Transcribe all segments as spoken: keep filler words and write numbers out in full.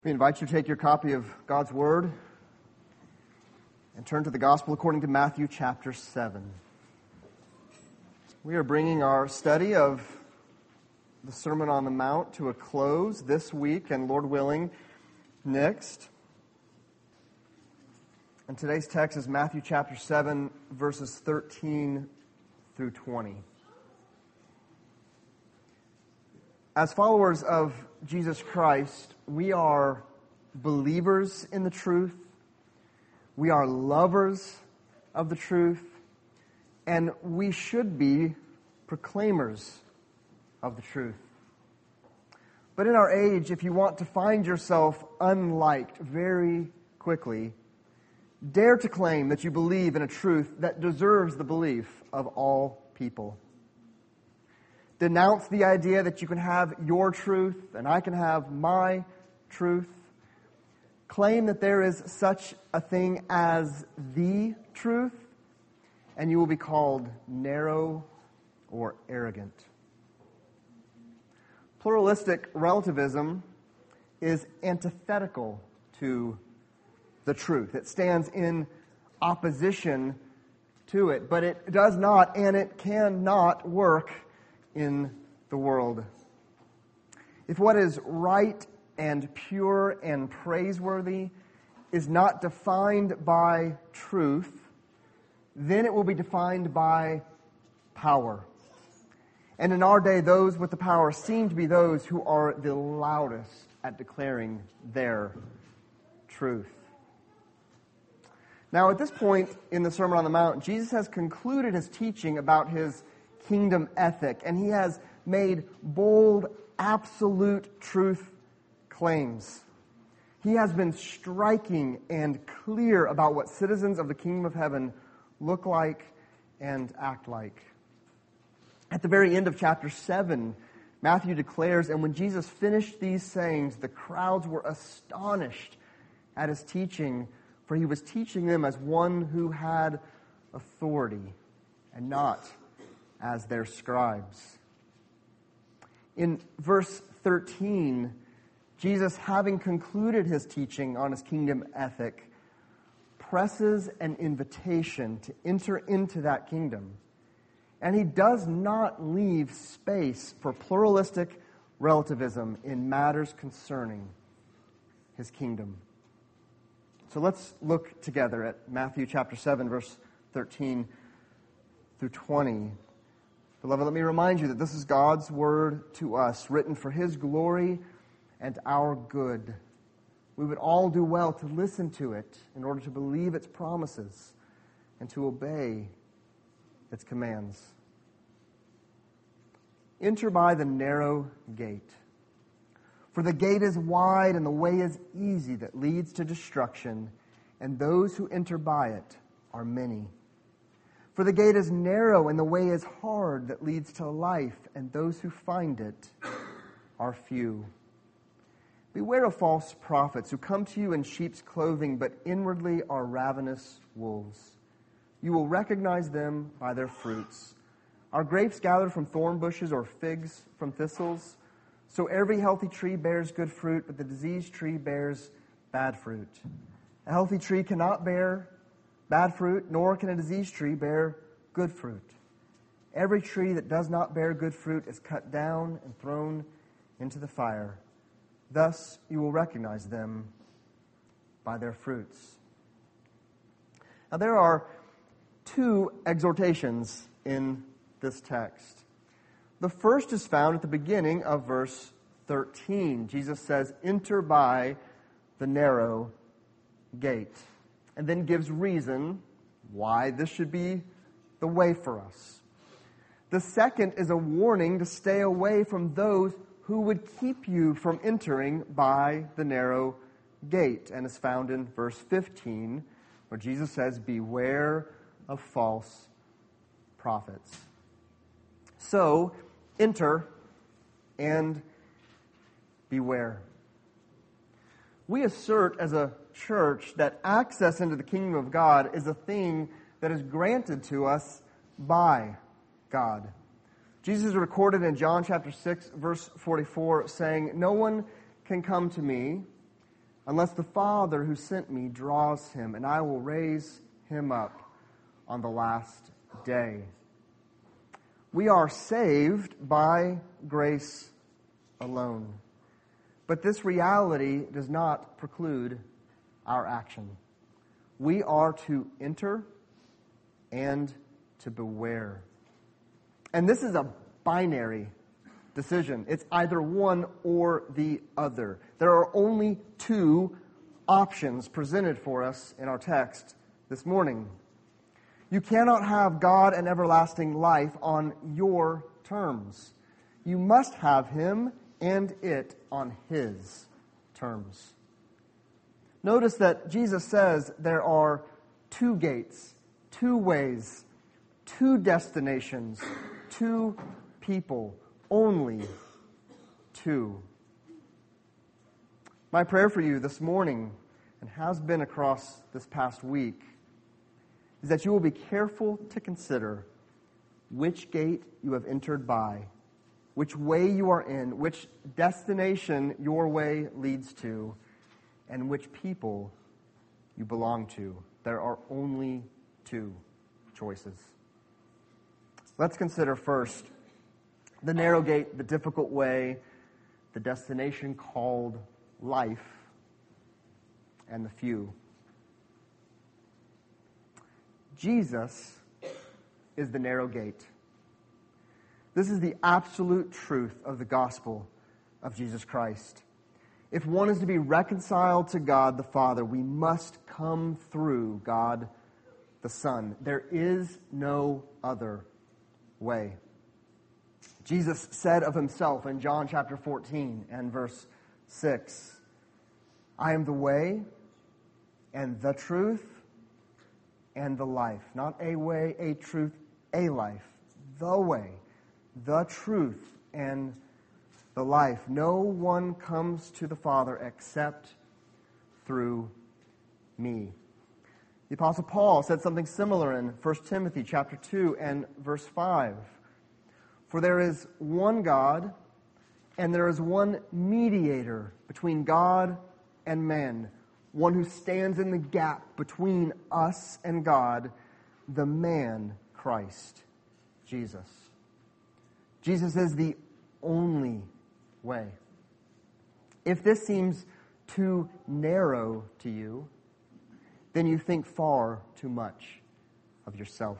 We invite you to take your copy of God's Word and turn to the Gospel according to Matthew chapter seven. We are bringing our study of the Sermon on the Mount to a close this week and, Lord willing, next. And today's text is Matthew chapter seven, verses thirteen through twenty. As followers of Jesus Christ, we are believers in the truth, we are lovers of the truth, and we should be proclaimers of the truth. But in our age, if you want to find yourself unliked very quickly, dare to claim that you believe in a truth that deserves the belief of all people. Denounce the idea that you can have your truth and I can have my truth. Claim that there is such a thing as the truth, and you will be called narrow or arrogant. Pluralistic relativism is antithetical to the truth. It stands in opposition to it, but it does not and it cannot work in the world. If what is right and pure and praiseworthy is not defined by truth, then it will be defined by power. And in our day, those with the power seem to be those who are the loudest at declaring their truth. Now, at this point in the Sermon on the Mount, Jesus has concluded his teaching about his kingdom ethic, and he has made bold, absolute truth claims. He has been striking and clear about what citizens of the kingdom of heaven look like and act like. At the very end of chapter seven, Matthew declares, and when Jesus finished these sayings, the crowds were astonished at his teaching, for he was teaching them as one who had authority and not as their scribes. In verse thirteen, Jesus, having concluded his teaching on his kingdom ethic, presses an invitation to enter into that kingdom. And he does not leave space for pluralistic relativism in matters concerning his kingdom. So let's look together at Matthew chapter seven, verse thirteen through twenty. Beloved, let me remind you that this is God's word to us, written for his glory and our good. We would all do well to listen to it in order to believe its promises and to obey its commands. Enter by the narrow gate. For the gate is wide and the way is easy that leads to destruction, and those who enter by it are many. For the gate is narrow and the way is hard that leads to life, and those who find it are few. Beware of false prophets who come to you in sheep's clothing, but inwardly are ravenous wolves. You will recognize them by their fruits. Are grapes gathered from thorn bushes or figs from thistles? So every healthy tree bears good fruit, but the diseased tree bears bad fruit. A healthy tree cannot bear bad fruit, nor can a diseased tree bear good fruit. Every tree that does not bear good fruit is cut down and thrown into the fire. Thus you will recognize them by their fruits. Now there are two exhortations in this text. The first is found at the beginning of verse thirteen. Jesus says, "Enter by the narrow gate," and then gives reason why this should be the way for us. The second is a warning to stay away from those who would keep you from entering by the narrow gate, and is found in verse fifteen, where Jesus says, "Beware of false prophets." So, enter and beware. We assert as a church that access into the kingdom of God is a thing that is granted to us by God. Jesus is recorded in John chapter six, verse forty-four, saying, "No one can come to me unless the Father who sent me draws him, and I will raise him up on the last day. We are saved by grace alone. But this reality does not preclude our action. We are to enter and to beware. And this is a binary decision. It's either one or the other. There are only two options presented for us in our text this morning. You cannot have God and everlasting life on your terms. You must have Him and it on His terms. Notice that Jesus says there are two gates, two ways, two destinations, two people, only two. My prayer for you this morning, and has been across this past week, is that you will be careful to consider which gate you have entered by, which way you are in, which destination your way leads to, and which people you belong to. There are only two choices. Let's consider first the narrow gate, the difficult way, the destination called life, and the few. Jesus is the narrow gate. This is the absolute truth of the gospel of Jesus Christ. If one is to be reconciled to God the Father, we must come through God the Son. There is no other way. Jesus said of himself in John chapter fourteen and verse six, I am the way and the truth and the life. Not a way, a truth, a life. The way, the truth, and the life. No one comes to the Father except through me. The Apostle Paul said something similar in First Timothy chapter two and verse five. For there is one God, and there is one mediator between God and man, one who stands in the gap between us and God, the man Christ Jesus. Jesus is the only way. If this seems too narrow to you, then you think far too much of yourself.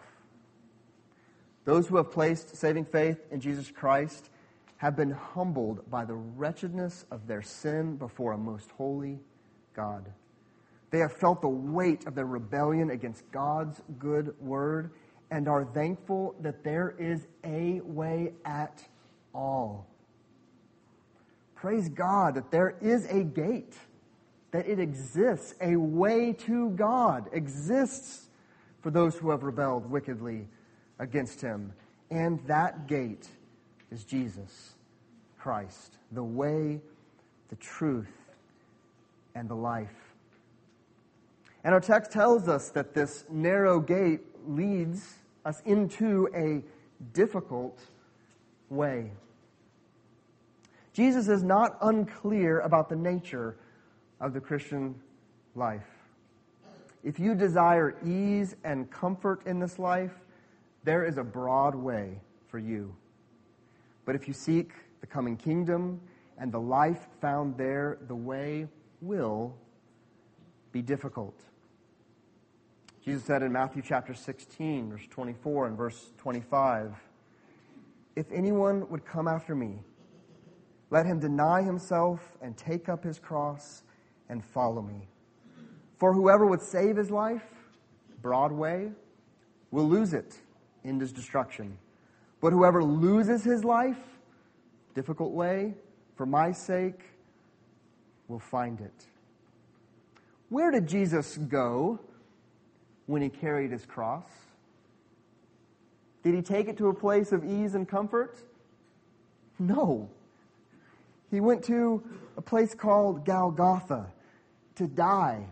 Those who have placed saving faith in Jesus Christ have been humbled by the wretchedness of their sin before a most holy God. They have felt the weight of their rebellion against God's good word and are thankful that there is a way at all. Praise God that there is a gate, that it exists. A way to God exists for those who have rebelled wickedly against Him. And that gate is Jesus Christ, the way, the truth, and the life. And our text tells us that this narrow gate leads us into a difficult way. Jesus is not unclear about the nature of the Christian life. If you desire ease and comfort in this life, there is a broad way for you. But if you seek the coming kingdom and the life found there, the way will be difficult. Jesus said in Matthew chapter sixteen, verse twenty-four and verse twenty-five, if anyone would come after me, let him deny himself and take up his cross and follow me. For whoever would save his life, broad way, will lose it in his destruction. But whoever loses his life, difficult way, for my sake, will find it. Where did Jesus go when He carried His cross? Did He take it to a place of ease and comfort? No. He went to a place called Golgotha to die.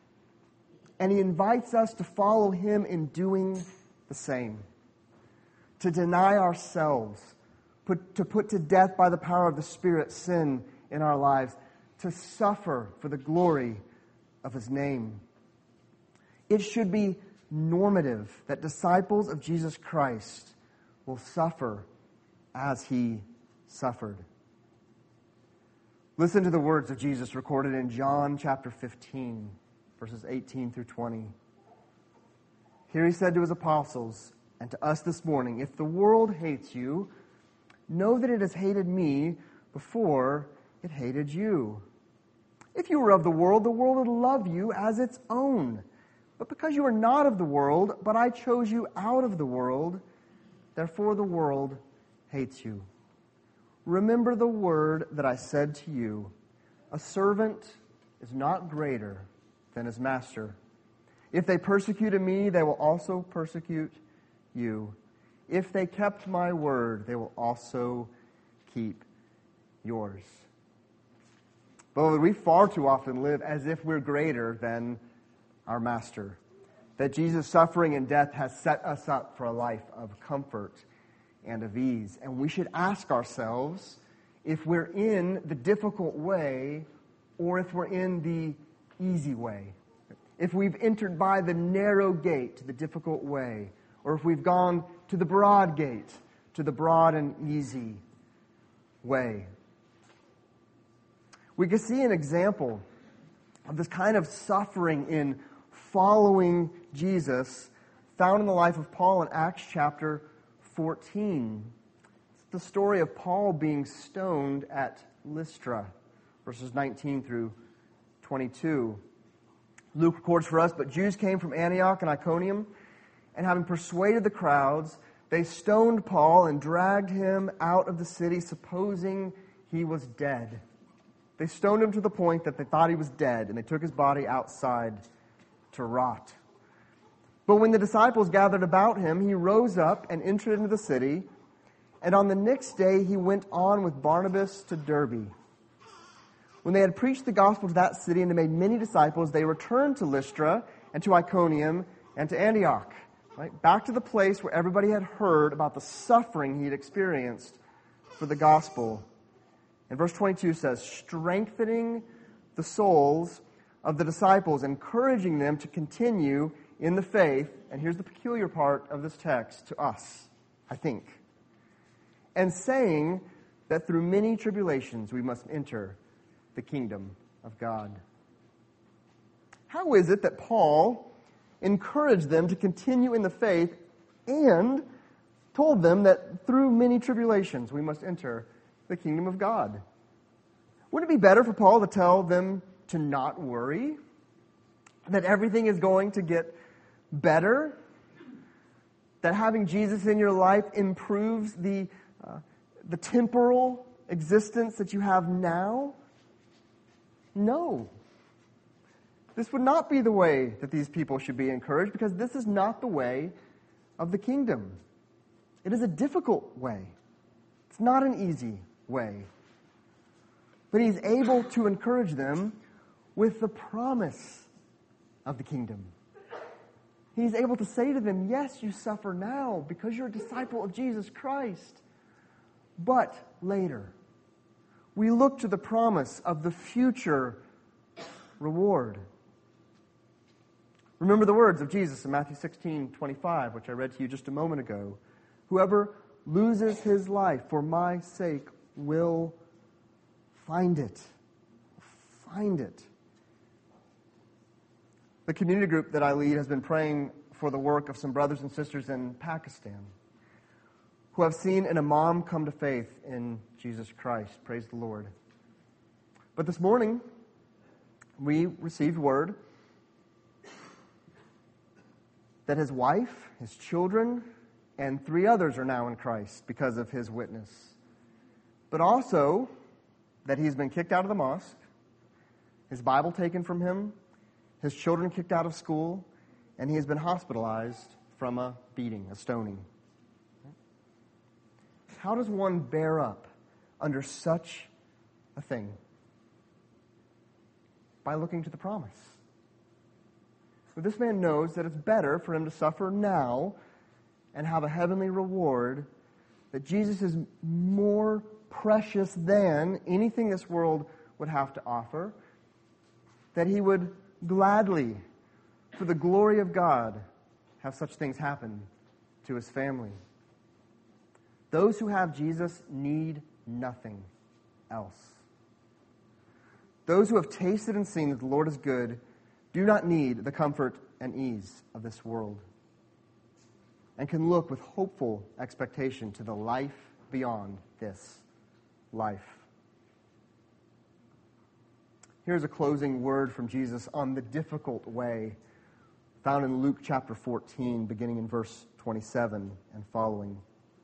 And He invites us to follow Him in doing the same. To deny ourselves, put, to put to death by the power of the Spirit sin in our lives, to suffer for the glory of his name. It should be normative that disciples of Jesus Christ will suffer as he suffered. Listen to the words of Jesus recorded in John chapter fifteen, verses eighteen through twenty. Here he said to his apostles and to us this morning, "If the world hates you, know that it has hated me before it hated you. If you were of the world, the world would love you as its own. But because you are not of the world, but I chose you out of the world, therefore the world hates you. Remember the word that I said to you, a servant is not greater than his master. If they persecuted me, they will also persecute you. If they kept my word, they will also keep yours." But we far too often live as if we're greater than our master. That Jesus' suffering and death has set us up for a life of comfort and of ease. And we should ask ourselves if we're in the difficult way or if we're in the easy way. If we've entered by the narrow gate to the difficult way, or if we've gone to the broad gate, to the broad and easy way. We can see an example of this kind of suffering in following Jesus found in the life of Paul in Acts chapter fourteen. It's the story of Paul being stoned at Lystra, verses nineteen through twenty-two. Luke records for us, "But Jews came from Antioch and Iconium, and having persuaded the crowds, they stoned Paul and dragged him out of the city, supposing he was dead. They stoned him to the point that they thought he was dead, and they took his body outside to rot. But when the disciples gathered about him, he rose up and entered into the city, and on the next day he went on with Barnabas to Derbe. When they had preached the gospel to that city and had made many disciples, they returned to Lystra and to Iconium and to Antioch." Right? Back to the place where everybody had heard about the suffering he had experienced for the gospel. And verse twenty-two says, "Strengthening the souls of the disciples, encouraging them to continue in the faith," and here's the peculiar part of this text to us, I think, "and saying that through many tribulations we must enter the kingdom of God." How is it that Paul encouraged them to continue in the faith and told them that through many tribulations we must enter the kingdom of God? Wouldn't it be better for Paul to tell them to not worry, that everything is going to get better, that having Jesus in your life improves the uh, the temporal existence that you have now? No. This would not be the way that these people should be encouraged, because this is not the way of the kingdom. It is a difficult way. It's not an easy way. But he's able to encourage them with the promise of the kingdom. He's able to say to them, yes, you suffer now because you're a disciple of Jesus Christ. But later, we look to the promise of the future reward. Remember the words of Jesus in Matthew sixteen twenty-five, which I read to you just a moment ago. Whoever loses his life for my sake will find it. Find it. The community group that I lead has been praying for the work of some brothers and sisters in Pakistan who have seen an imam come to faith in Jesus Christ. Praise the Lord. But this morning, we received word that his wife, his children, and three others are now in Christ because of his witness. But also that he's been kicked out of the mosque, his Bible taken from him, his children kicked out of school, and he has been hospitalized from a beating, a stoning. How does one bear up under such a thing? By looking to the promise. But this man knows that it's better for him to suffer now and have a heavenly reward, that Jesus is more precious than anything this world would have to offer, that he would gladly, for the glory of God, have such things happen to his family. Those who have Jesus need nothing else. Those who have tasted and seen that the Lord is good do not need the comfort and ease of this world, and can look with hopeful expectation to the life beyond this life. Here's a closing word from Jesus on the difficult way, found in Luke chapter fourteen, beginning in verse twenty-seven and following.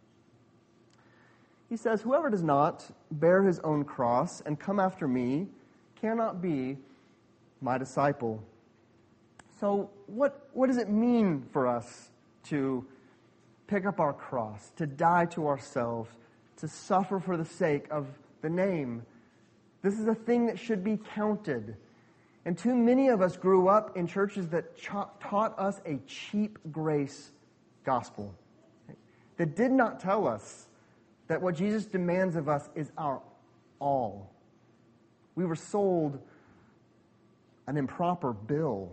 He says, "Whoever does not bear his own cross and come after me cannot be my disciple." So what, what does it mean for us to pick up our cross, to die to ourselves, to suffer for the sake of the name? This is a thing that should be counted. And too many of us grew up in churches that ch- taught us a cheap grace gospel, that did not tell us that what Jesus demands of us is our all. We were sold an improper bill.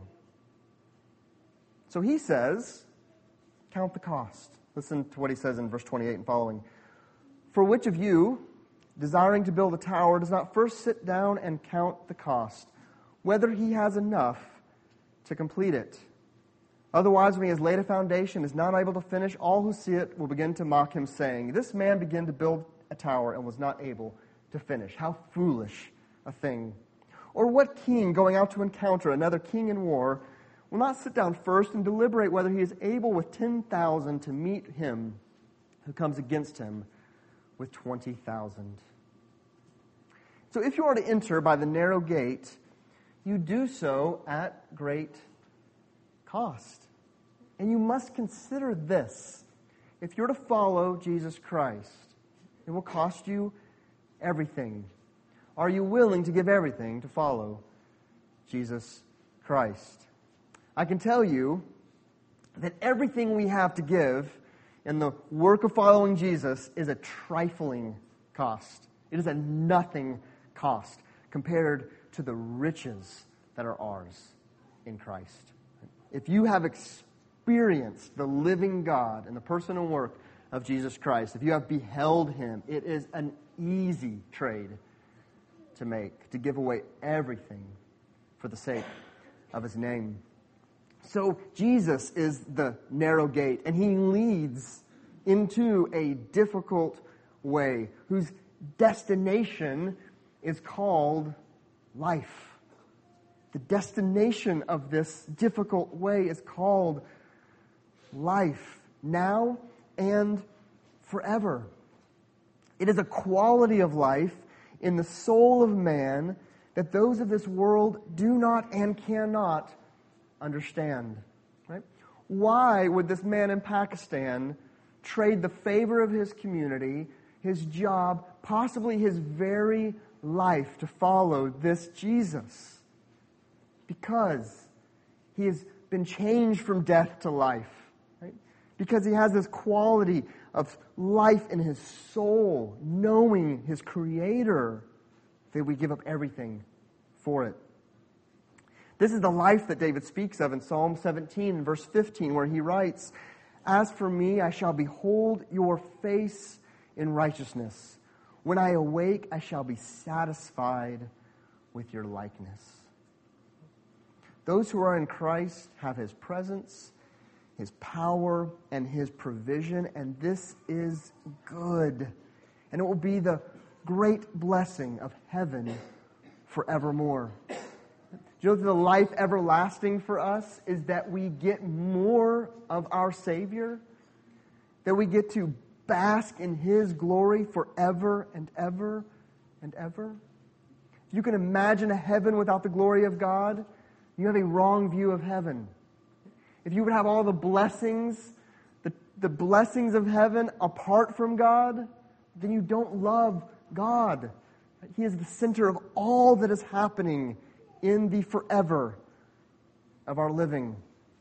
So he says, count the cost. Listen to what he says in verse twenty-eight and following. "For which of you, desiring to build a tower, does not first sit down and count the cost, whether he has enough to complete it? Otherwise, when he has laid a foundation, is not able to finish, all who see it will begin to mock him, saying, 'This man began to build a tower and was not able to finish.' How foolish a thing. Or what king, going out to encounter another king in war, will not sit down first and deliberate whether he is able with ten thousand to meet him who comes against him with twenty thousand? So if you are to enter by the narrow gate, you do so at great cost. And you must consider this. If you're to follow Jesus Christ, it will cost you everything. Are you willing to give everything to follow Jesus Christ? I can tell you that everything we have to give in the work of following Jesus is a trifling cost. It is a nothing cost compared to the riches that are ours in Christ. If you have experienced the living God and the person and work of Jesus Christ, if you have beheld him, it is an easy trade to make, to give away everything for the sake of his name. So Jesus is the narrow gate, and he leads into a difficult way whose destination is called life. The destination of this difficult way is called life, now and forever. It is a quality of life in the soul of man that those of this world do not and cannot understand. Right? Why would this man in Pakistan trade the favor of his community, his job, possibly his very life to follow this Jesus? Because he has been changed from death to life. Right? Because he has this quality of life in his soul, knowing his Creator, that we give up everything for it. This is the life that David speaks of in Psalm seventeen, verse fifteen, where he writes, "As for me, I shall behold your face in righteousness. When I awake, I shall be satisfied with your likeness." Those who are in Christ have his presence, his power, and his provision, and this is good. And it will be the great blessing of heaven forevermore. Do you know that the life everlasting for us is that we get more of our Savior? That we get to bask in his glory forever and ever and ever? If you can imagine a heaven without the glory of God, you have a wrong view of heaven. If you would have all the blessings, the, the blessings of heaven apart from God, then you don't love God. He is the center of all that is happening in the forever of our living.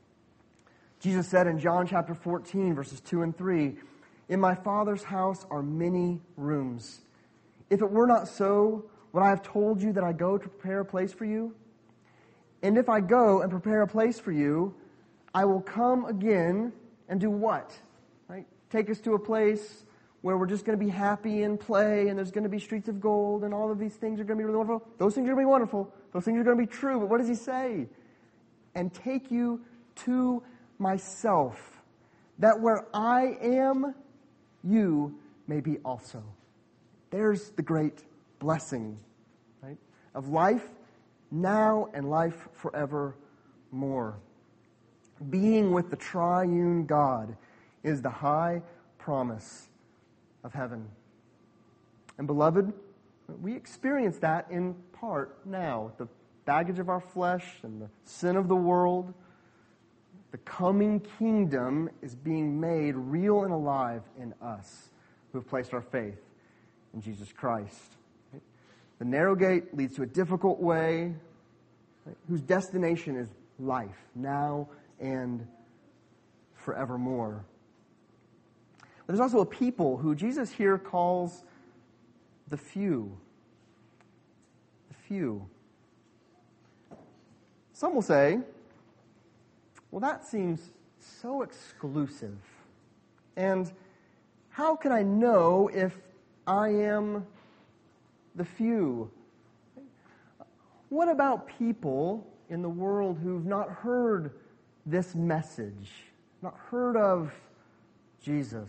Jesus said in John chapter fourteen, verses two and three, "In my Father's house are many rooms. If it were not so, What I have told you that I go to prepare a place for you? And if I go and prepare a place for you, I will come again and do what? Right? Take us to a place where we're just going to be happy and play, and there's going to be streets of gold, and all of these things are going to be really wonderful. Those things are going to be wonderful. Those things are going to be true. But what does he say? And take you to myself, that where I am, you may be also. There's the great blessing, right, of life now and life forevermore. Being with the triune God is the high promise of heaven. And beloved, we experience that in part now. The baggage of our flesh and the sin of the world. The coming kingdom is being made real and alive in us who have placed our faith in Jesus Christ. The narrow gate leads to a difficult way, right, whose destination is life, now and forevermore. But there's also a people who Jesus here calls the few. The few. Some will say, well, that seems so exclusive. And how can I know if I am the few? What about people in the world who've not heard this message, not heard of Jesus?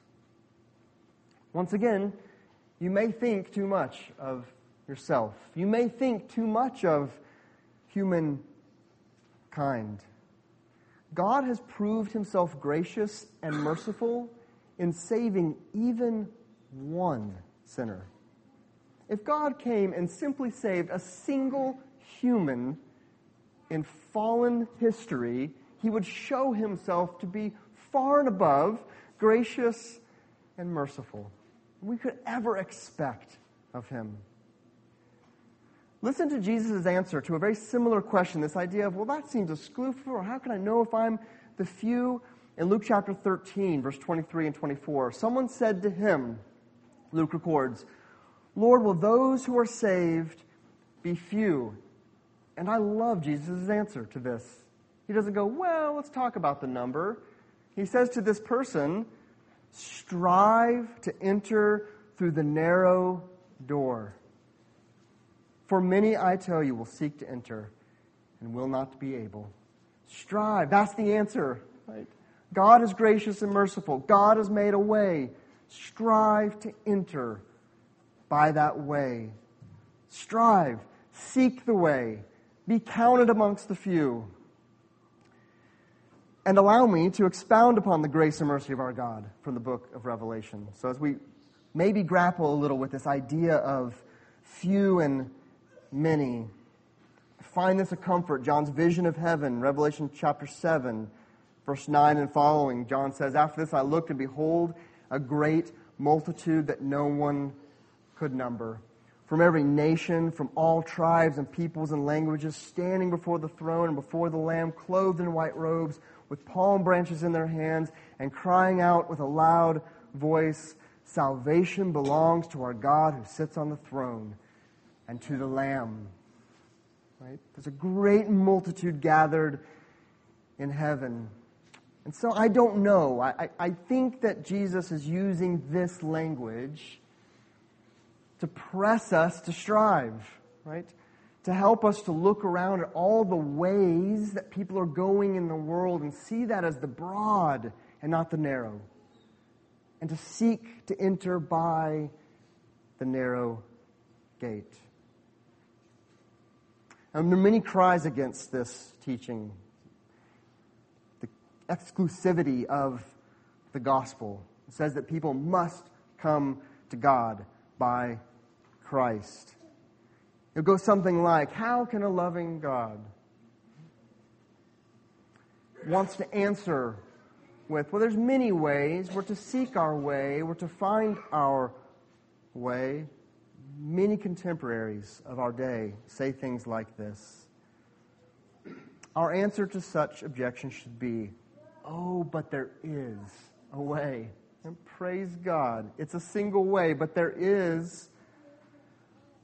Once again, you may think too much of yourself. You may think too much of humankind. God has proved himself gracious and merciful in saving even one sinner. If God came and simply saved a single human in fallen history, he would show himself to be far and above gracious and merciful we could ever expect of him. Listen to Jesus' answer to a very similar question, this idea of, well, that seems exclusive, or how can I know if I'm the few? In Luke chapter thirteen, verse twenty-three and twenty-four, someone said to him, Luke records, Lord, will those who are saved be few? And I love Jesus' answer to this. He doesn't go, well, let's talk about the number. He says to this person, strive to enter through the narrow door. For many, I tell you, will seek to enter and will not be able. Strive. That's the answer. Right? God is gracious and merciful. God has made a way. Strive to enter by that way. Strive. Seek the way. Be counted amongst the few. And allow me to expound upon the grace and mercy of our God from the book of Revelation. So as we maybe grapple a little with this idea of few and many, find this a comfort. John's vision of heaven, Revelation chapter seven, verse nine and following. John says, after this I looked, and behold, a great multitude that no one could number, from every nation, from all tribes and peoples and languages, standing before the throne and before the Lamb, clothed in white robes, with palm branches in their hands, and crying out with a loud voice, salvation belongs to our God who sits on the throne and to the Lamb. Right? There's a great multitude gathered in heaven. And so I don't know. I, I, I think that Jesus is using this language to press us to strive, right? To help us to look around at all the ways that people are going in the world and see that as the broad and not the narrow. And to seek to enter by the narrow gate. And there are many cries against this teaching. The exclusivity of the gospel. It says that people must come to God by Christ. It goes something like, how can a loving God wants to answer with, well, there's many ways. We're to seek our way. We're to find our way. Many contemporaries of our day say things like this. Our answer to such objection should be, oh, but there is a way. And praise God, it's a single way, but there is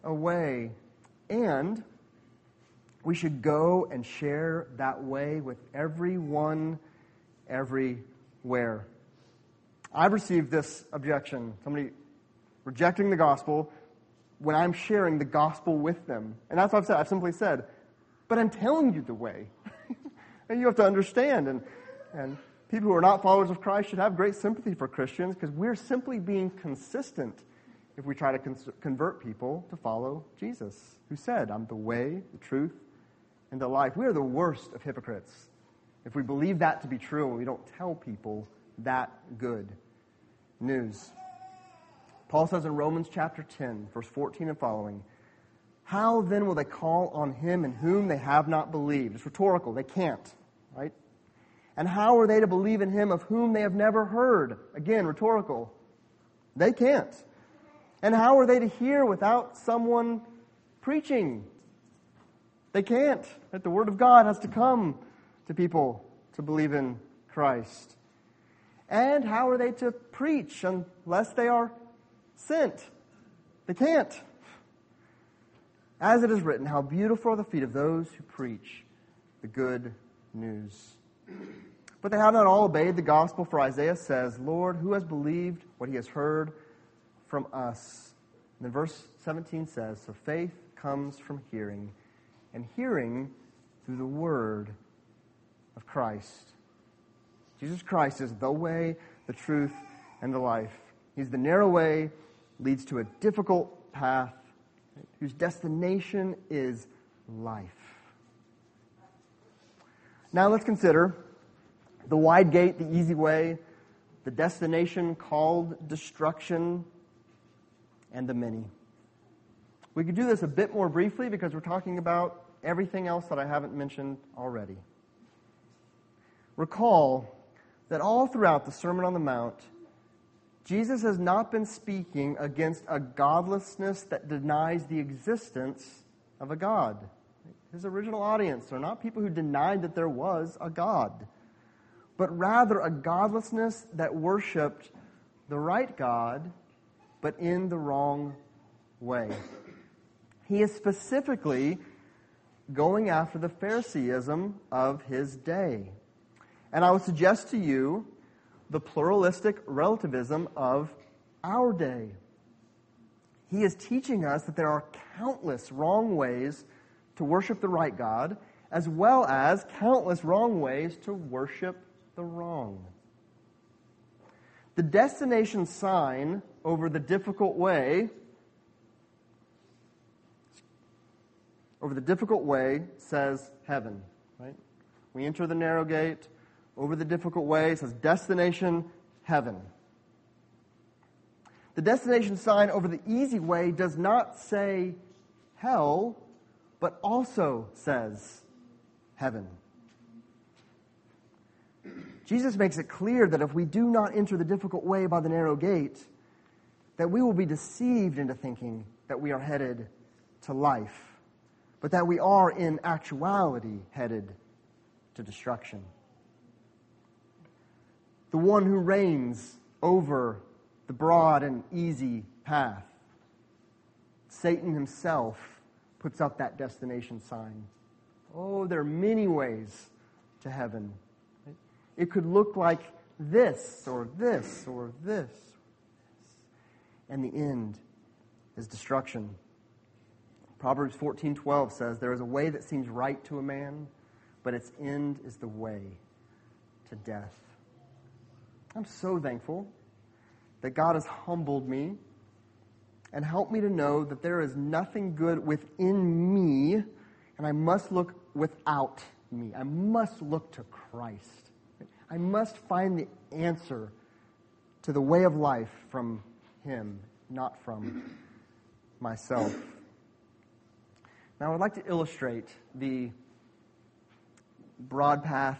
away. And we should go and share that way with everyone, everywhere. I've received this objection, somebody rejecting the gospel when I'm sharing the gospel with them. And that's what I've said. I've simply said, but I'm telling you the way. And you have to understand. And, and people who are not followers of Christ should have great sympathy for Christians because we're simply being consistent if we try to con- convert people to follow Jesus, who said, I'm the way, the truth, and the life. We are the worst of hypocrites if we believe that to be true and we don't tell people that good news. Paul says in Romans chapter ten, verse fourteen and following, how then will they call on him in whom they have not believed? It's rhetorical. They can't, right? And how are they to believe in him of whom they have never heard? Again, rhetorical. They can't. And how are they to hear without someone preaching? They can't. Right? The word of God has to come to people to believe in Christ. And how are they to preach unless they are sent? They can't. As it is written, how beautiful are the feet of those who preach the good news. But they have not all obeyed the gospel, for Isaiah says, Lord, who has believed what he has heard from us? And then verse seventeen says, so faith comes from hearing, and hearing through the word of Christ. Jesus Christ is the way, the truth, and the life. He's the narrow way, leads to a difficult path, whose destination is life. Now let's consider the wide gate, the easy way, the destination called destruction, and the many. We could do this a bit more briefly because we're talking about everything else that I haven't mentioned already. Recall that all throughout the Sermon on the Mount, Jesus has not been speaking against a godlessness that denies the existence of a God. His original audience are not people who denied that there was a God, but rather a godlessness that worshipped the right God, but in the wrong way. He is specifically going after the Phariseeism of his day. And I would suggest to you the pluralistic relativism of our day. He is teaching us that there are countless wrong ways to worship the right God, as well as countless wrong ways to worship the wrong. The destination sign over the difficult way, over the difficult way says heaven, right? We enter the narrow gate. Over the difficult way, it says destination, heaven. The destination sign over the easy way does not say hell, but also says heaven. Jesus makes it clear that if we do not enter the difficult way by the narrow gate, that we will be deceived into thinking that we are headed to life, but that we are in actuality headed to destruction. The one who reigns over the broad and easy path, Satan himself, puts up that destination sign. Oh, there are many ways to heaven. It could look like this, or this, or this. And the end is destruction. Proverbs fourteen twelve says, there is a way that seems right to a man, but its end is the way to death. I'm so thankful that God has humbled me and helped me to know that there is nothing good within me, and I must look without me. I must look to Christ. I must find the answer to the way of life from Him, not from myself. Now, I would like to illustrate the broad path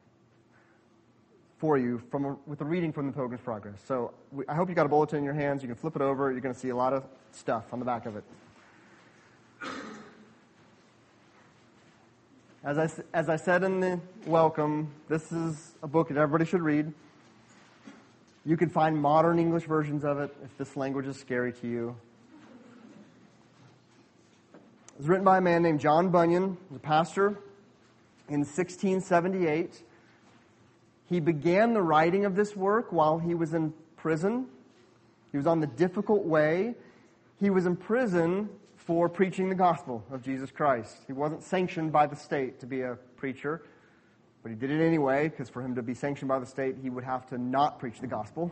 for you from a, with a reading from the Pilgrim's Progress. So we, I hope you got a bulletin in your hands. You can flip it over. You're going to see a lot of stuff on the back of it. As I, as I said in the welcome, this is a book that everybody should read. You can find modern English versions of it if this language is scary to you. It was written by a man named John Bunyan, who was a pastor in sixteen seventy-eight. He began the writing of this work while he was in prison. He was on the difficult way. He was in prison for preaching the gospel of Jesus Christ. He wasn't sanctioned by the state to be a preacher, but he did it anyway, because for him to be sanctioned by the state, he would have to not preach the gospel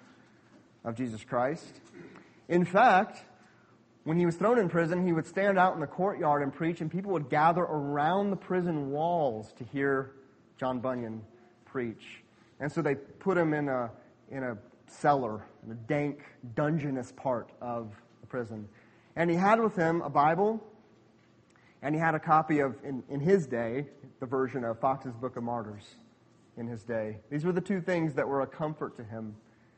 of Jesus Christ. In fact, when he was thrown in prison, he would stand out in the courtyard and preach, and people would gather around the prison walls to hear John Bunyan preach. And so they put him in a in a cellar, in a dank, dungeonous part of the prison. And he had with him a Bible, and he had a copy of, in, in his day, the version of Fox's Book of Martyrs in his day. These were the two things that were a comfort to him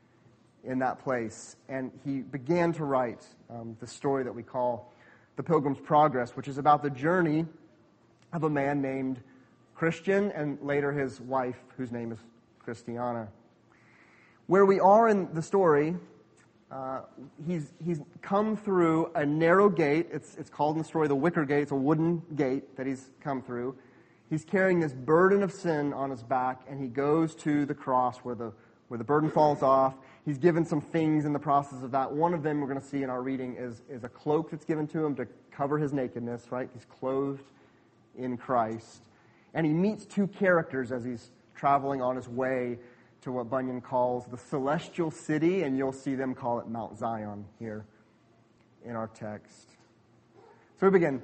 in that place. And he began to write um, the story that we call The Pilgrim's Progress, which is about the journey of a man named Christian and later his wife, whose name is Christiana. Where we are in the story, uh, he's he's come through a narrow gate. It's it's called in the story the Wicker Gate. It's a wooden gate that he's come through. He's carrying this burden of sin on his back, and he goes to the cross where the where the burden falls off. He's given some things in the process of that. One of them we're going to see in our reading is, is a cloak that's given to him to cover his nakedness, right? He's clothed in Christ. And he meets two characters as he's traveling on his way to what Bunyan calls the celestial city, and you'll see them call it Mount Zion here in our text. So we begin.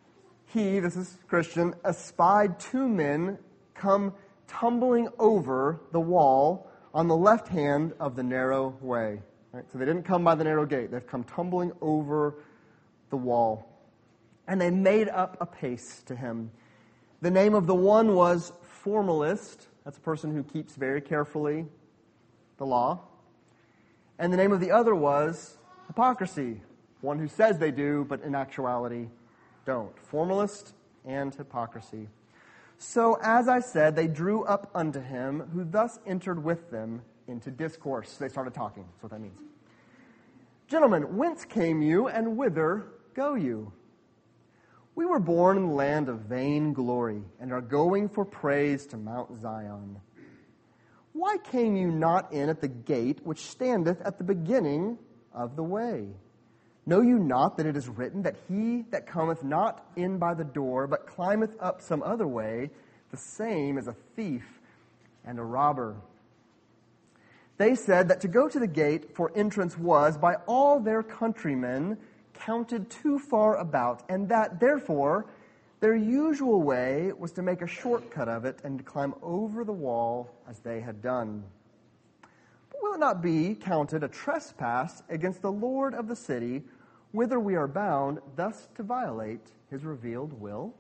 He, this is Christian, espied two men come tumbling over the wall on the left hand of the narrow way. Right? So they didn't come by the narrow gate. They've come tumbling over the wall. And they made up a pace to him. The name of the one was Formalist. That's a person who keeps very carefully the law. And the name of the other was Hypocrisy. One who says they do, but in actuality don't. Formalist and Hypocrisy. So, as I said, they drew up unto him, who thus entered with them into discourse. They started talking. That's what that means. Gentlemen, whence came you, and whither go you? We were born in the land of vain glory, and are going for praise to Mount Zion. Why came you not in at the gate which standeth at the beginning of the way? Know you not that it is written that he that cometh not in by the door, but climbeth up some other way, the same is a thief and a robber? They said that to go to the gate for entrance was, by all their countrymen, counted too far about, and that, therefore, their usual way was to make a shortcut of it and to climb over the wall as they had done. But will it not be counted a trespass against the Lord of the city, whither we are bound, thus to violate his revealed will?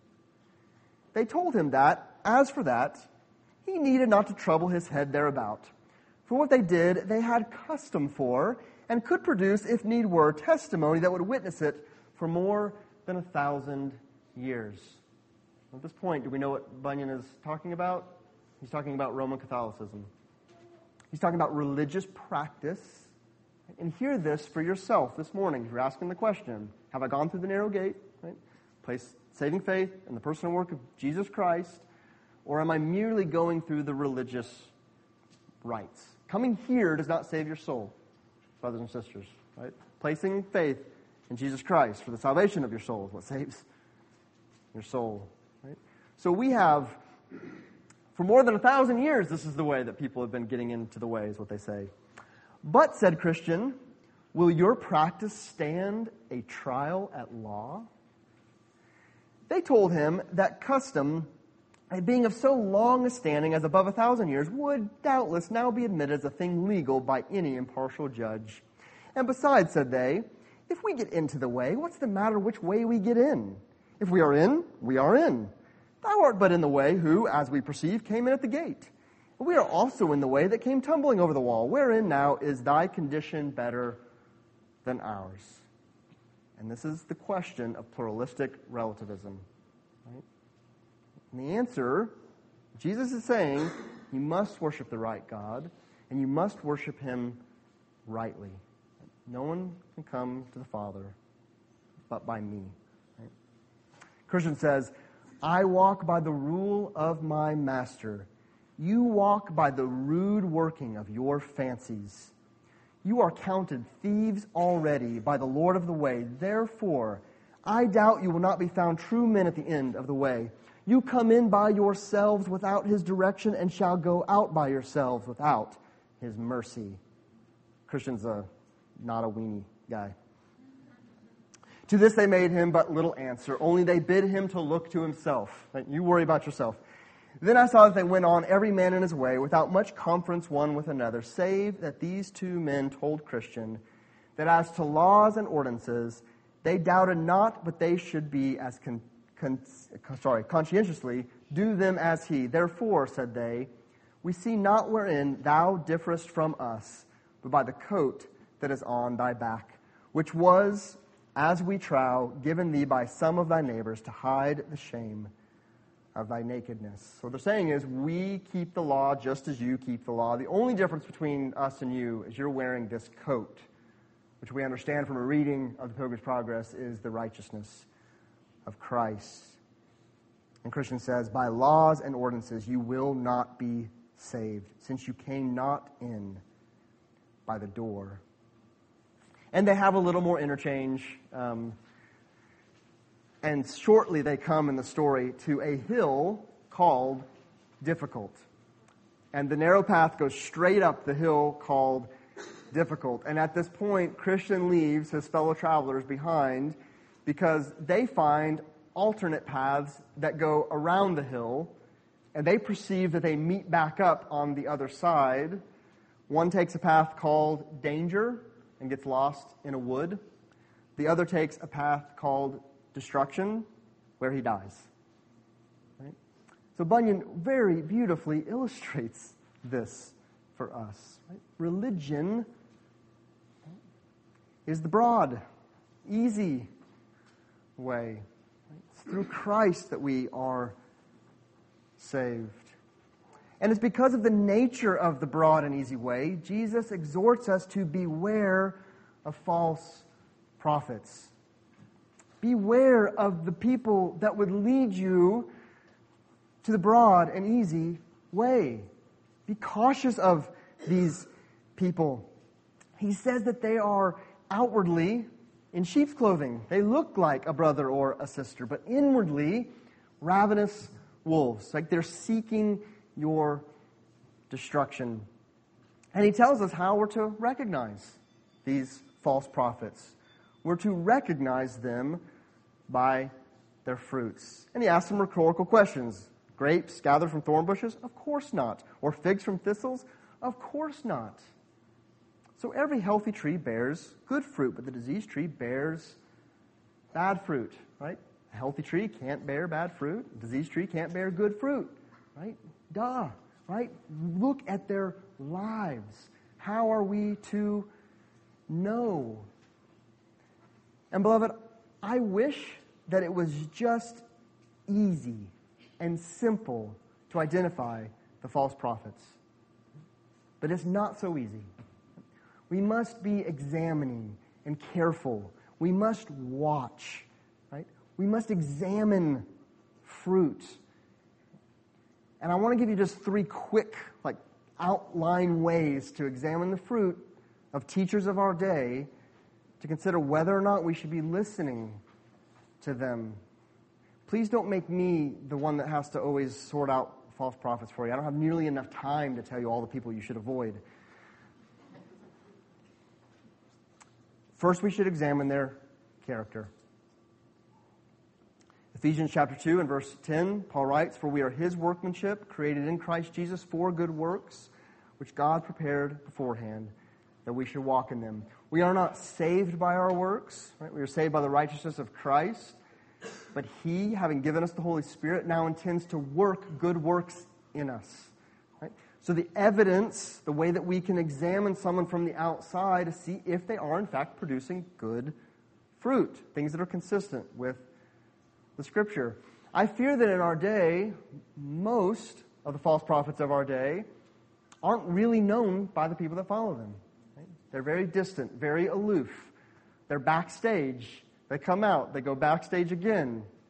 They told him that, as for that, he needed not to trouble his head thereabout. For what they did, they had custom for, and could produce, if need were, testimony that would witness it for more than a thousand years. At this point, do we know what Bunyan is talking about? He's talking about Roman Catholicism. He's talking about religious practice. And hear this for yourself this morning. You're asking the question, have I gone through the narrow gate? Right? Place saving faith in the personal work of Jesus Christ, or am I merely going through the religious rites? Coming here does not save your soul, brothers and sisters, right? Placing faith in Jesus Christ for the salvation of your soul is what saves your soul, right? So we have, for more than a thousand years, this is the way that people have been getting into the way, is what they say. But, said Christian, will your practice stand a trial at law? They told him that custom, being of so long a standing as above a thousand years, would doubtless now be admitted as a thing legal by any impartial judge. And besides, said they, if we get into the way, what's the matter which way we get in? If we are in, we are in. Thou art but in the way who, as we perceive, came in at the gate. We are also in the way that came tumbling over the wall, wherein now is thy condition better than ours? And this is the question of pluralistic relativism. Right? And the answer, Jesus is saying, you must worship the right God, and you must worship him rightly. No one can come to the Father but by me. Right? Christian says, I walk by the rule of my master. You walk by the rude working of your fancies. You are counted thieves already by the Lord of the way. Therefore, I doubt you will not be found true men at the end of the way. You come in by yourselves without his direction and shall go out by yourselves without his mercy. Christian's a, not a weenie guy. To this they made him but little answer, only they bid him to look to himself. Right? You worry about yourself. Then I saw that they went on every man in his way, without much conference one with another, save that these two men told Christian that as to laws and ordinances, they doubted not, but they should be as con, con, sorry, conscientiously do them as he. Therefore, said they, we see not wherein thou differest from us, but by the coat that is on thy back, which was, as we trow, given thee by some of thy neighbors to hide the shame of thy nakedness. So what they're saying is, we keep the law just as you keep the law. The only difference between us and you is you're wearing this coat, which we understand from a reading of the Pilgrim's Progress is the righteousness of Christ. And Christian says, by laws and ordinances you will not be saved, since you came not in by the door. And they have a little more interchange. Um, and shortly they come in the story to a hill called Difficult. And the narrow path goes straight up the hill called Difficult. And at this point, Christian leaves his fellow travelers behind because they find alternate paths that go around the hill, and they perceive that they meet back up on the other side. One takes a path called Danger and gets lost in a wood. The other takes a path called Destruction, where he dies. Right? So Bunyan very beautifully illustrates this for us. Right? Religion is the broad, easy way. It's through Christ that we are saved. And it's because of the nature of the broad and easy way, Jesus exhorts us to beware of false prophets. Beware of the people that would lead you to the broad and easy way. Be cautious of these people. He says that they are outwardly in sheep's clothing. They look like a brother or a sister, but inwardly ravenous wolves. Like they're seeking your destruction. And he tells us how we're to recognize these false prophets. We're to recognize them by their fruits. And he asks them rhetorical questions. Grapes gathered from thorn bushes? Of course not. Or figs from thistles? Of course not. So every healthy tree bears good fruit, but the diseased tree bears bad fruit, right? A healthy tree can't bear bad fruit. A diseased tree can't bear good fruit, right? Duh, right? Look at their lives. How are we to know? And beloved, I wish that it was just easy and simple to identify the false prophets. But it's not so easy. We must be examining and careful. We must watch, right? We must examine fruit. And I want to give you just three quick, like, outline ways to examine the fruit of teachers of our day to consider whether or not we should be listening to them. Please don't make me the one that has to always sort out false prophets for you. I don't have nearly enough time to tell you all the people you should avoid. First, we should examine their character. Ephesians chapter two and verse ten, Paul writes, "For we are his workmanship, created in Christ Jesus for good works, which God prepared beforehand, that we should walk in them." We are not saved by our works, right? We are saved by the righteousness of Christ, but he, having given us the Holy Spirit, now intends to work good works in us. Right? So the evidence, the way that we can examine someone from the outside to see if they are in fact producing good fruit, things that are consistent with the Scripture. I fear that in our day, most of the false prophets of our day aren't really known by the people that follow them. Right? They're very distant, very aloof. They're backstage. They come out, they go backstage again.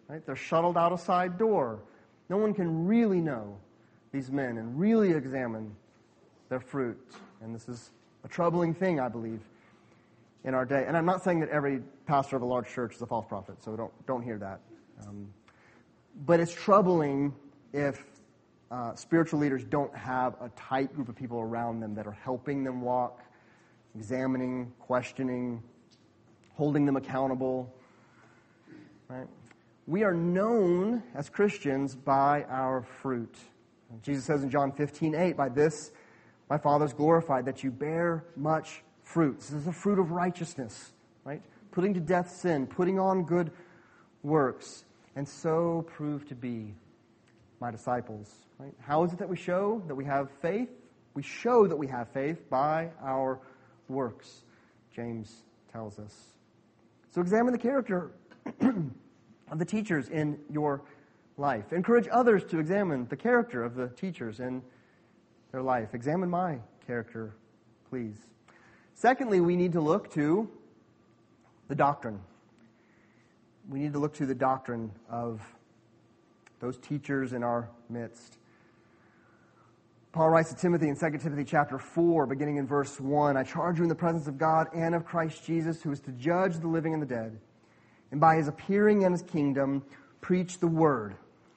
Right? They're shuttled out a side door. No one can really know these men and really examine their fruit. And this is a troubling thing, I believe, in our day. And I'm not saying that every pastor of a large church is a false prophet, so don't don't hear that. Um, but it's troubling if uh, spiritual leaders don't have a tight group of people around them that are helping them walk, examining, questioning, holding them accountable. Right? We are known as Christians by our fruit. Jesus says in John fifteen eight, by this my Father's glorified, that you bear much fruit. This is the fruit of righteousness, right? Putting to death sin, putting on good works, and so prove to be my disciples. Right? How is it that we show that we have faith? We show that we have faith by our works, James tells us. So examine the character of the teachers in your life. Encourage others to examine the character of the teachers in their life. Examine my character, please. Secondly, we need to look to the doctrine. We need to look to the doctrine of those teachers in our midst. Paul writes to Timothy in Second Timothy chapter four, beginning in verse one, I charge you in the presence of God and of Christ Jesus, who is to judge the living and the dead, and by his appearing in his kingdom, preach the word.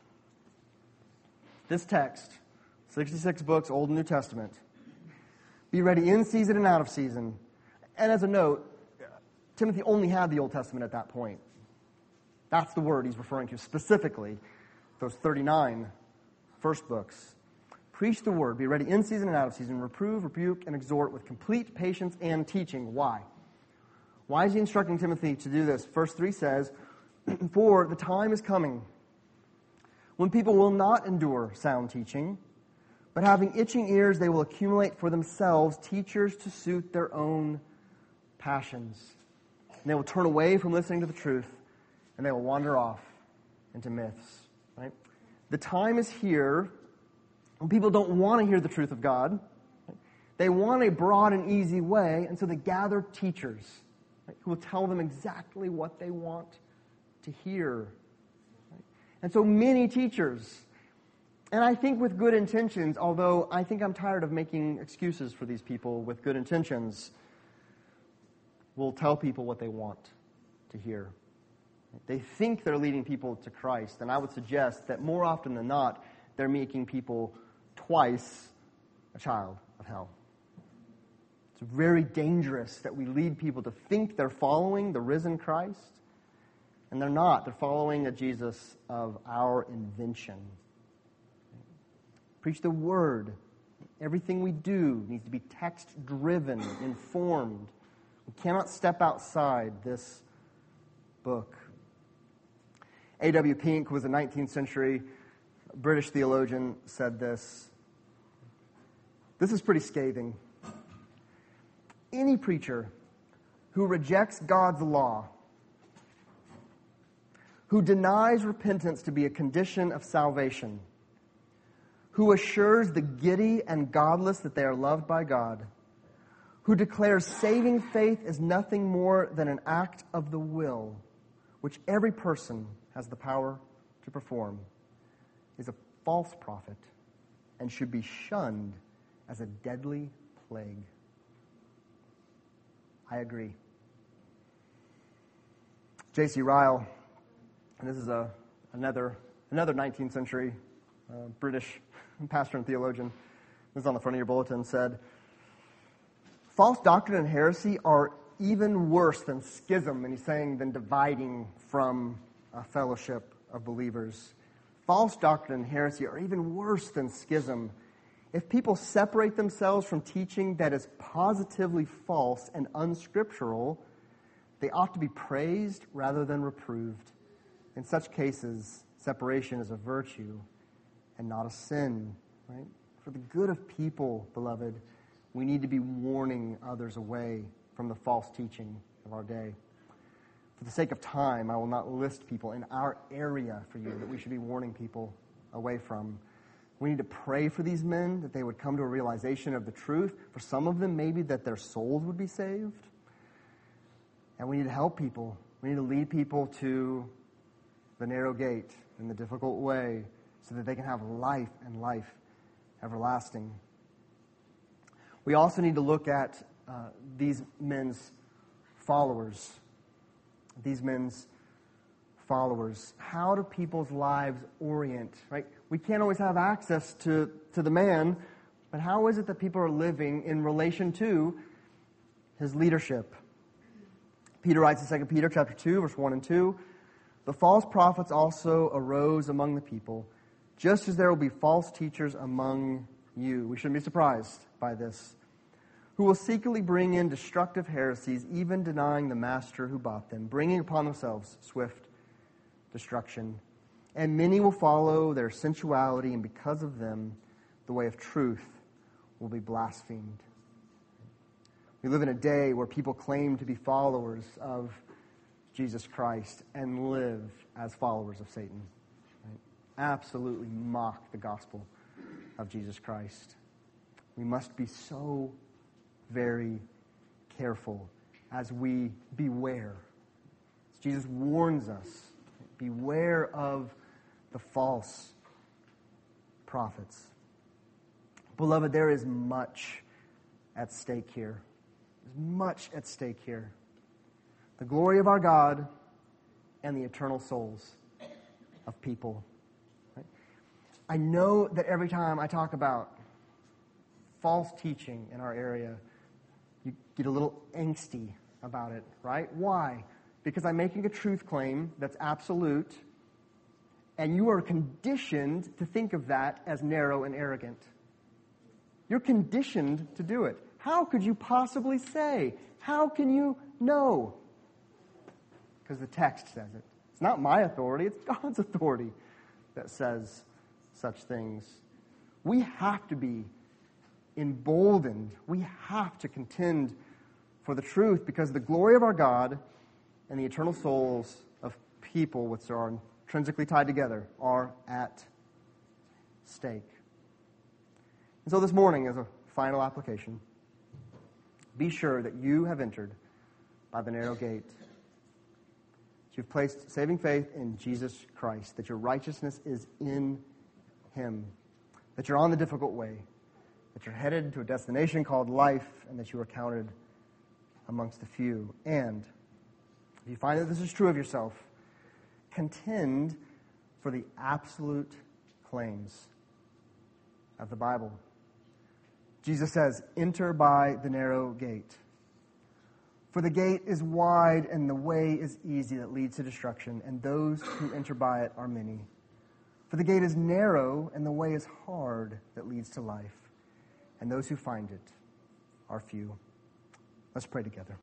This text, sixty-six books, Old and New Testament. Be ready in season and out of season. And as a note, Timothy only had the Old Testament at that point. That's the word he's referring to specifically, those thirty-nine first books. Preach the word, be ready in season and out of season, reprove, rebuke, and exhort with complete patience and teaching. Why? Why is he instructing Timothy to do this? Verse three says, for the time is coming when people will not endure sound teaching, but having itching ears, they will accumulate for themselves teachers to suit their own passions. And they will turn away from listening to the truth, and they will wander off into myths. Right? The time is here when people don't want to hear the truth of God. Right? They want a broad and easy way, and so they gather teachers, right, who will tell them exactly what they want to hear. Right? And so many teachers, and I think with good intentions, although I think I'm tired of making excuses for these people with good intentions, will tell people what they want to hear. They think they're leading people to Christ, and I would suggest that more often than not, they're making people twice a child of hell. It's very dangerous that we lead people to think they're following the risen Christ, and they're not. They're following a Jesus of our invention. Preach the word. Everything we do needs to be text-driven, informed. We cannot step outside this book. A W Pink was a nineteenth century British theologian, said this. This is pretty scathing. Any preacher who rejects God's law, who denies repentance to be a condition of salvation, who assures the giddy and godless that they are loved by God, who declares saving faith is nothing more than an act of the will, which every person has the power to perform, is a false prophet and should be shunned as a deadly plague. I agree. J C Ryle, and this is a another another nineteenth century uh, British pastor and theologian, this is on the front of your bulletin, said, false doctrine and heresy are even worse than schism, and he's saying than dividing from a fellowship of believers. False doctrine and heresy are even worse than schism. If people separate themselves from teaching that is positively false and unscriptural, they ought to be praised rather than reproved. In such cases, separation is a virtue and not a sin. Right? For the good of people, beloved, we need to be warning others away from the false teaching of our day. For the sake of time, I will not list people in our area for you that we should be warning people away from. We need to pray for these men, that they would come to a realization of the truth. For some of them, maybe that their souls would be saved. And we need to help people. We need to lead people to the narrow gate and the difficult way so that they can have life and life everlasting. We also need to look at uh, these men's followers. These men's followers. How do people's lives orient, right? We can't always have access to, to the man, but how is it that people are living in relation to his leadership? Peter writes in Second Peter chapter two, verse one and two, "The false prophets also arose among the people, just as there will be false teachers among you." We shouldn't be surprised by this. "Who will secretly bring in destructive heresies, even denying the master who bought them, bringing upon themselves swift destruction. And many will follow their sensuality, and because of them, the way of truth will be blasphemed." We live in a day where people claim to be followers of Jesus Christ and live as followers of Satan. Right? Absolutely mock the gospel of Jesus Christ. We must be so very careful as we beware. As Jesus warns us, beware of the false prophets. Beloved, there is much at stake here. There's much at stake here. The glory of our God and the eternal souls of people. Right? I know that every time I talk about false teaching in our area, you get a little angsty about it, right? Why? Because I'm making a truth claim that's absolute, and you are conditioned to think of that as narrow and arrogant. You're conditioned to do it. How could you possibly say? How can you know? Because the text says it. It's not my authority, it's God's authority that says such things. We have to be emboldened. We have to contend for the truth because the glory of our God and the eternal souls of people, which are intrinsically tied together, are at stake. And so this morning, as a final application, be sure that you have entered by the narrow gate. That you've placed saving faith in Jesus Christ, that your righteousness is in Him, that you're on the difficult way, that you're headed to a destination called life, and that you are counted amongst the few. And if you find that this is true of yourself, contend for the absolute claims of the Bible. Jesus says, "Enter by the narrow gate. For the gate is wide and the way is easy that leads to destruction, and those who enter by it are many. For the gate is narrow and the way is hard that leads to life, and those who find it are few." Let's pray together.